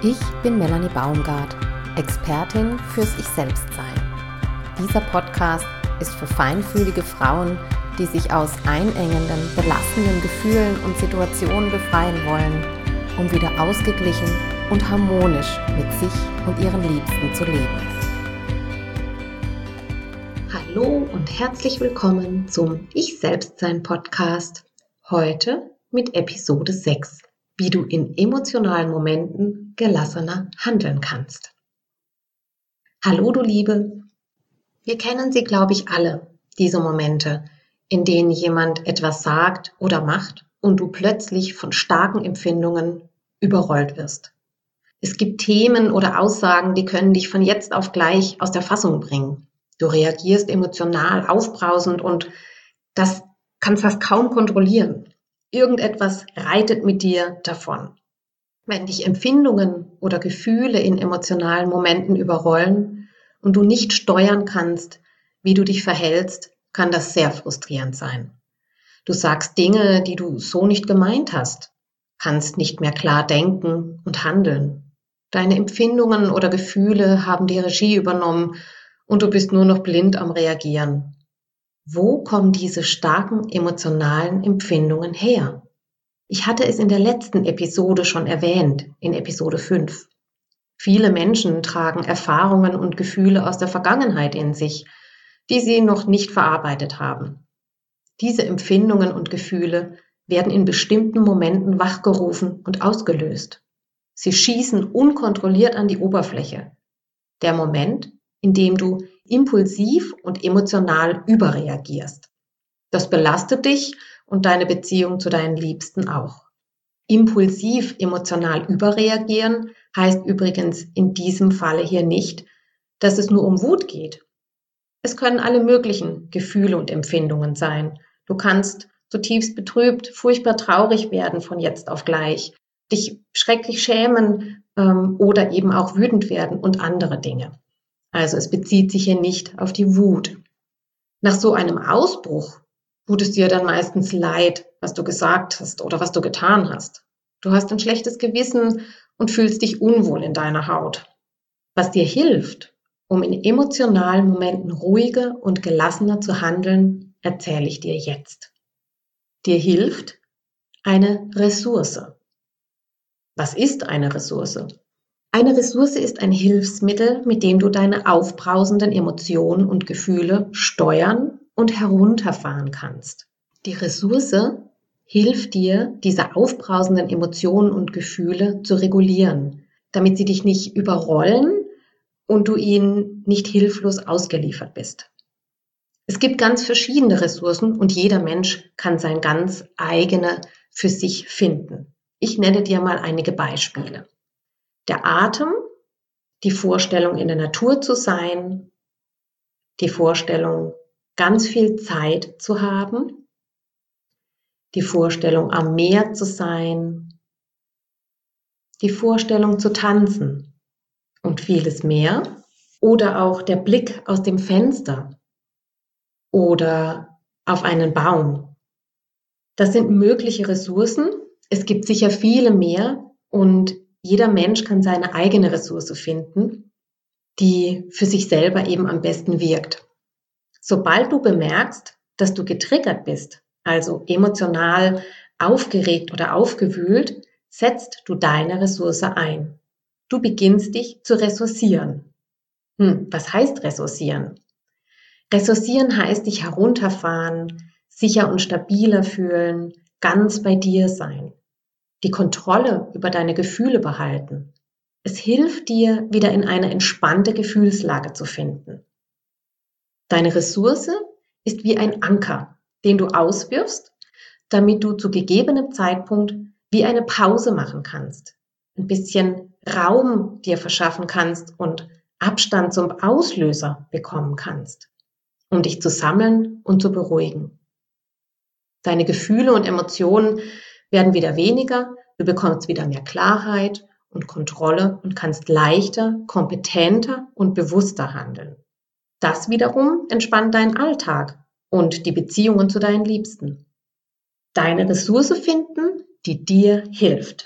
Ich bin Melanie Baumgart, Expertin fürs Ich-Selbst-Sein. Dieser Podcast ist für feinfühlige Frauen, die sich aus einengenden, belastenden Gefühlen und Situationen befreien wollen, um wieder ausgeglichen und harmonisch mit sich und ihren Liebsten zu leben. Hallo und herzlich willkommen zum Ich-Selbst-Sein-Podcast. Heute mit Episode 6. Wie du in emotionalen Momenten gelassener handeln kannst. Hallo du Liebe, wir kennen sie, glaube ich, alle, diese Momente, in denen jemand etwas sagt oder macht und du plötzlich von starken Empfindungen überrollt wirst. Es gibt Themen oder Aussagen, die können dich von jetzt auf gleich aus der Fassung bringen. Du reagierst emotional, aufbrausend und das kannst fast kaum kontrollieren. Irgendetwas reitet mit dir davon. Wenn dich Empfindungen oder Gefühle in emotionalen Momenten überrollen und du nicht steuern kannst, wie du dich verhältst, kann das sehr frustrierend sein. Du sagst Dinge, die du so nicht gemeint hast, kannst nicht mehr klar denken und handeln. Deine Empfindungen oder Gefühle haben die Regie übernommen und du bist nur noch blind am Reagieren. Wo kommen diese starken emotionalen Empfindungen her? Ich hatte es in der letzten Episode schon erwähnt, in Episode 5. Viele Menschen tragen Erfahrungen und Gefühle aus der Vergangenheit in sich, die sie noch nicht verarbeitet haben. Diese Empfindungen und Gefühle werden in bestimmten Momenten wachgerufen und ausgelöst. Sie schießen unkontrolliert an die Oberfläche. Der Moment, in dem du impulsiv und emotional überreagierst. Das belastet dich und deine Beziehung zu deinen Liebsten auch. Impulsiv emotional überreagieren heißt übrigens in diesem Falle hier nicht, dass es nur um Wut geht. Es können alle möglichen Gefühle und Empfindungen sein. Du kannst zutiefst betrübt, furchtbar traurig werden von jetzt auf gleich, dich schrecklich schämen oder eben auch wütend werden und andere Dinge. Also es bezieht sich hier nicht auf die Wut. Nach so einem Ausbruch tut es dir dann meistens leid, was du gesagt hast oder was du getan hast. Du hast ein schlechtes Gewissen und fühlst dich unwohl in deiner Haut. Was dir hilft, um in emotionalen Momenten ruhiger und gelassener zu handeln, erzähle ich dir jetzt. Dir hilft eine Ressource. Was ist eine Ressource? Eine Ressource ist ein Hilfsmittel, mit dem du deine aufbrausenden Emotionen und Gefühle steuern und herunterfahren kannst. Die Ressource hilft dir, diese aufbrausenden Emotionen und Gefühle zu regulieren, damit sie dich nicht überrollen und du ihnen nicht hilflos ausgeliefert bist. Es gibt ganz verschiedene Ressourcen und jeder Mensch kann sein ganz eigene für sich finden. Ich nenne dir mal einige Beispiele. Der Atem, die Vorstellung, in der Natur zu sein, die Vorstellung, ganz viel Zeit zu haben, die Vorstellung, am Meer zu sein, die Vorstellung zu tanzen und vieles mehr. Oder auch der Blick aus dem Fenster oder auf einen Baum. Das sind mögliche Ressourcen. Es gibt sicher viele mehr und jeder Mensch kann seine eigene Ressource finden, die für sich selber eben am besten wirkt. Sobald du bemerkst, dass du getriggert bist, also emotional aufgeregt oder aufgewühlt, setzt du deine Ressource ein. Du beginnst dich zu ressourcieren. Was heißt ressourcieren? Ressourcieren heißt dich herunterfahren, sicher und stabiler fühlen, ganz bei dir sein. Die Kontrolle über deine Gefühle behalten. Es hilft dir, wieder in eine entspannte Gefühlslage zu finden. Deine Ressource ist wie ein Anker, den du auswirfst, damit du zu gegebenem Zeitpunkt wie eine Pause machen kannst, ein bisschen Raum dir verschaffen kannst und Abstand zum Auslöser bekommen kannst, um dich zu sammeln und zu beruhigen. Deine Gefühle und Emotionen werden wieder weniger, du bekommst wieder mehr Klarheit und Kontrolle und kannst leichter, kompetenter und bewusster handeln. Das wiederum entspannt deinen Alltag und die Beziehungen zu deinen Liebsten. Deine Ressource finden, die dir hilft.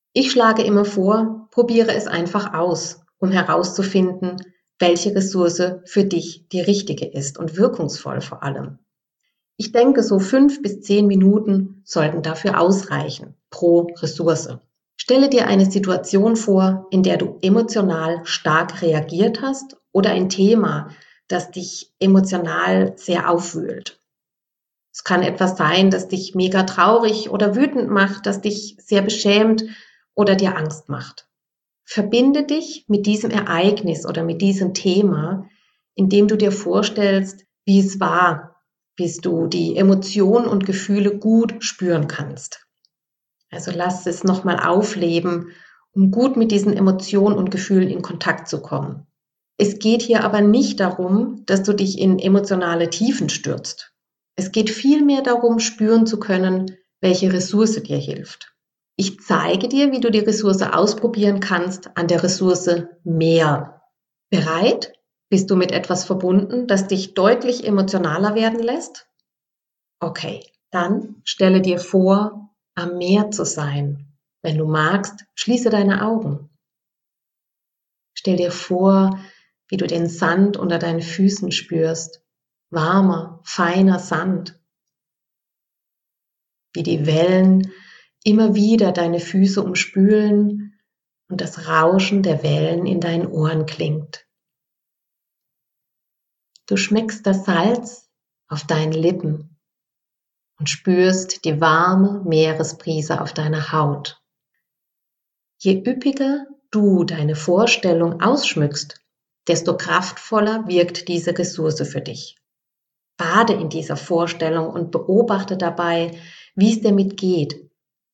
Ich schlage immer vor, probiere es einfach aus, um herauszufinden, welche Ressource für dich die richtige ist und wirkungsvoll vor allem. Ich denke, so 5 bis 10 Minuten sollten dafür ausreichen pro Ressource. Stelle dir eine Situation vor, in der du emotional stark reagiert hast oder ein Thema, das dich emotional sehr aufwühlt. Es kann etwas sein, das dich mega traurig oder wütend macht, das dich sehr beschämt oder dir Angst macht. Verbinde dich mit diesem Ereignis oder mit diesem Thema, indem du dir vorstellst, wie es war, bis du die Emotionen und Gefühle gut spüren kannst. Also lass es nochmal aufleben, um gut mit diesen Emotionen und Gefühlen in Kontakt zu kommen. Es geht hier aber nicht darum, dass du dich in emotionale Tiefen stürzt. Es geht vielmehr darum, spüren zu können, welche Ressource dir hilft. Ich zeige dir, wie du die Ressource ausprobieren kannst an der Ressource Mehr. Bereit? Bist du mit etwas verbunden, das dich deutlich emotionaler werden lässt? Okay, dann stelle dir vor, am Meer zu sein. Wenn du magst, schließe deine Augen. Stell dir vor, wie du den Sand unter deinen Füßen spürst. Warmer, feiner Sand. Wie die Wellen immer wieder deine Füße umspülen und das Rauschen der Wellen in deinen Ohren klingt. Du schmeckst das Salz auf deinen Lippen und spürst die warme Meeresbrise auf deiner Haut. Je üppiger du deine Vorstellung ausschmückst, desto kraftvoller wirkt diese Ressource für dich. Bade in dieser Vorstellung und beobachte dabei, wie es damit geht.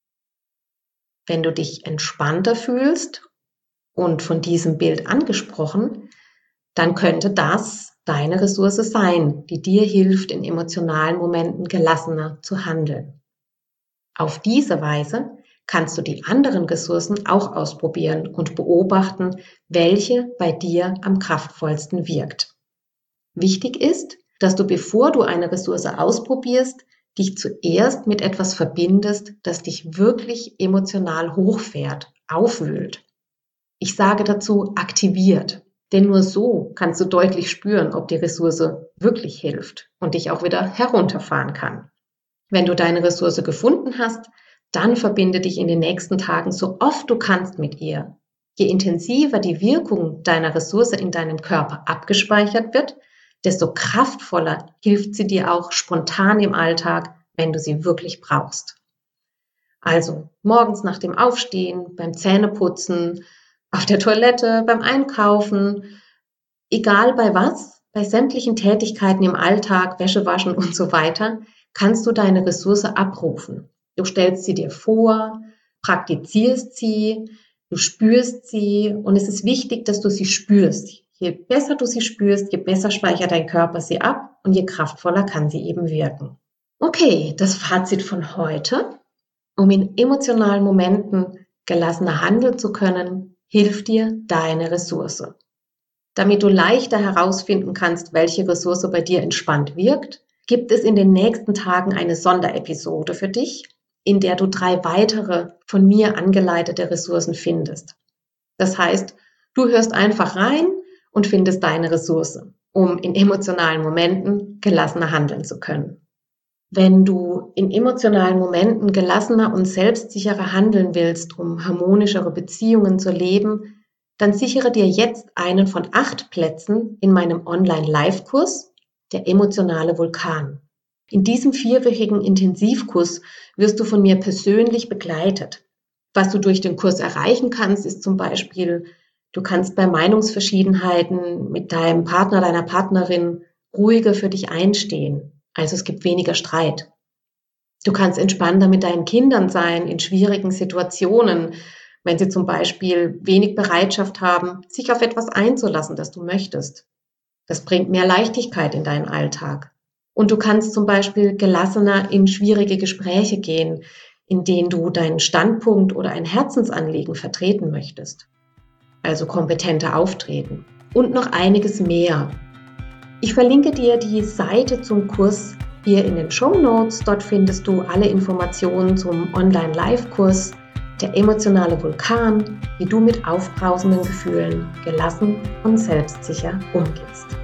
Wenn du dich entspannter fühlst und von diesem Bild angesprochen, dann könnte das deine Ressource sein, die dir hilft, in emotionalen Momenten gelassener zu handeln. Auf diese Weise kannst du die anderen Ressourcen auch ausprobieren und beobachten, welche bei dir am kraftvollsten wirkt. Wichtig ist, dass du, bevor du eine Ressource ausprobierst, dich zuerst mit etwas verbindest, das dich wirklich emotional hochfährt, aufwühlt. Ich sage dazu aktiviert, denn nur so kannst du deutlich spüren, ob die Ressource wirklich hilft und dich auch wieder herunterfahren kann. Wenn du deine Ressource gefunden hast, dann verbinde dich in den nächsten Tagen so oft du kannst mit ihr. Je intensiver die Wirkung deiner Ressource in deinem Körper abgespeichert wird, desto kraftvoller hilft sie dir auch spontan im Alltag, wenn du sie wirklich brauchst. Also morgens nach dem Aufstehen, beim Zähneputzen, auf der Toilette, beim Einkaufen, egal bei was, bei sämtlichen Tätigkeiten im Alltag, Wäsche waschen und so weiter, kannst du deine Ressource abrufen. Du stellst sie dir vor, praktizierst sie, du spürst sie und es ist wichtig, dass du sie spürst. Je besser du sie spürst, je besser speichert dein Körper sie ab und je kraftvoller kann sie eben wirken. Okay, das Fazit von heute. Um in emotionalen Momenten gelassener handeln zu können, hilft dir deine Ressource. Damit du leichter herausfinden kannst, welche Ressource bei dir entspannt wirkt, gibt es in den nächsten Tagen eine Sonderepisode für dich, in der du 3 weitere von mir angeleitete Ressourcen findest. Das heißt, du hörst einfach rein und findest deine Ressource, um in emotionalen Momenten gelassener handeln zu können. Wenn du in emotionalen Momenten gelassener und selbstsicherer handeln willst, um harmonischere Beziehungen zu leben, dann sichere dir jetzt einen von 8 Plätzen in meinem Online-Live-Kurs, der emotionale Vulkan. In diesem 4-wöchigen Intensivkurs wirst du von mir persönlich begleitet. Was du durch den Kurs erreichen kannst, ist zum Beispiel, du kannst bei Meinungsverschiedenheiten mit deinem Partner, deiner Partnerin ruhiger für dich einstehen. Also es gibt weniger Streit. Du kannst entspannter mit deinen Kindern sein in schwierigen Situationen, wenn sie zum Beispiel wenig Bereitschaft haben, sich auf etwas einzulassen, das du möchtest. Das bringt mehr Leichtigkeit in deinen Alltag. Und du kannst zum Beispiel gelassener in schwierige Gespräche gehen, in denen du deinen Standpunkt oder ein Herzensanliegen vertreten möchtest. Also kompetenter auftreten. Und noch einiges mehr. Ich verlinke dir die Seite zum Kurs hier in den Shownotes. Dort findest du alle Informationen zum Online-Live-Kurs, der emotionale Vulkan, wie du mit aufbrausenden Gefühlen gelassen und selbstsicher umgehst.